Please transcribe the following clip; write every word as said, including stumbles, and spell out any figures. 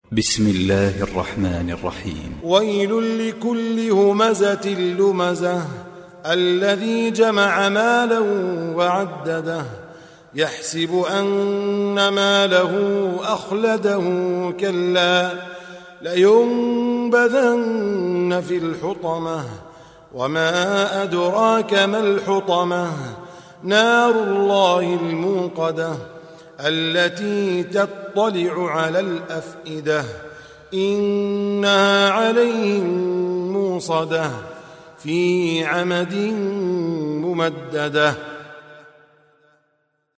بسم الله الرحمن الرحيم. ويل لكل همزة لمزة الذي جمع مالا وعدده يحسب أن ماله أخلده كلا لينبذن في الحطمة وما أدراك ما الحطمة نار الله الموقدة التي تطلع على الأفئدة إنها عليهم موصدة في عمد ممددة.